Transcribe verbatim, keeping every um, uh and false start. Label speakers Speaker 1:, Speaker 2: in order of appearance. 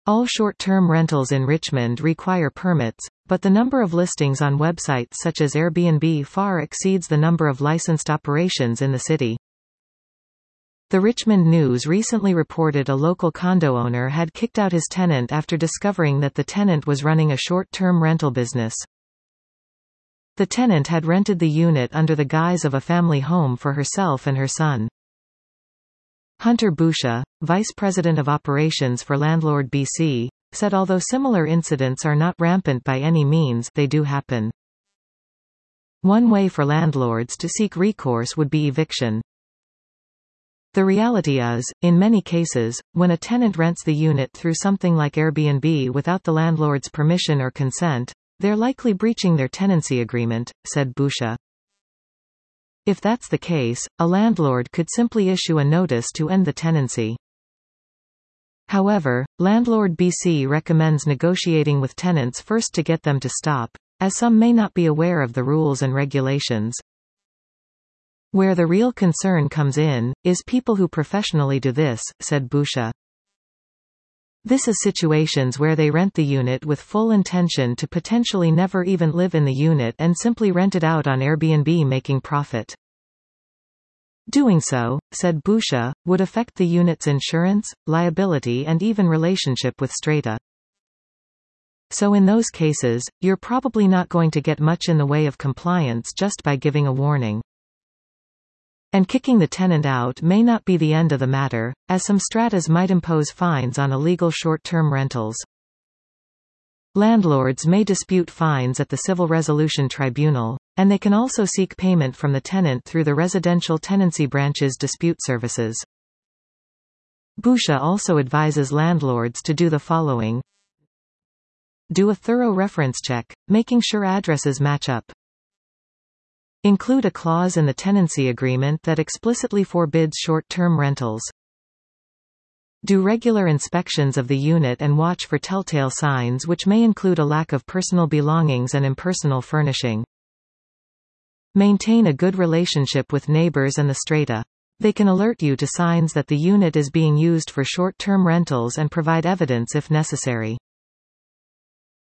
Speaker 1: All short-term rentals in Richmond require permits, but the number of listings on websites such as Airbnb far exceeds the number of licensed operations in the city. The Richmond News recently reported a local condo owner had kicked out his tenant after discovering that the tenant was running a short-term rental business. The tenant had rented the unit under the guise of a family home for herself and her son. Hunter Busha, Vice President of Operations for Landlord B C, said although similar incidents are not rampant by any means, they do happen. One way for landlords to seek recourse would be eviction. The reality is, in many cases, when a tenant rents the unit through something like Airbnb without the landlord's permission or consent, they're likely breaching their tenancy agreement, said Busha. If that's the case, a landlord could simply issue a notice to end the tenancy. However, Landlord B C recommends negotiating with tenants first to get them to stop, as some may not be aware of the rules and regulations. Where the real concern comes in, is people who professionally do this, said Busha. This is situations where they rent the unit with full intention to potentially never even live in the unit and simply rent it out on Airbnb making profit. Doing so, said Busha, would affect the unit's insurance, liability and even relationship with Strata. So in those cases, you're probably not going to get much in the way of compliance just by giving a warning. And kicking the tenant out may not be the end of the matter, as some stratas might impose fines on illegal short-term rentals. Landlords may dispute fines at the Civil Resolution Tribunal, and they can also seek payment from the tenant through the Residential Tenancy Branch's dispute services. Busha also advises landlords to do the following. Do a thorough reference check, making sure addresses match up. Include a clause in the tenancy agreement that explicitly forbids short-term rentals. Do regular inspections of the unit and watch for telltale signs which may include a lack of personal belongings and impersonal furnishing. Maintain a good relationship with neighbors and the strata. They can alert you to signs that the unit is being used for short-term rentals and provide evidence if necessary.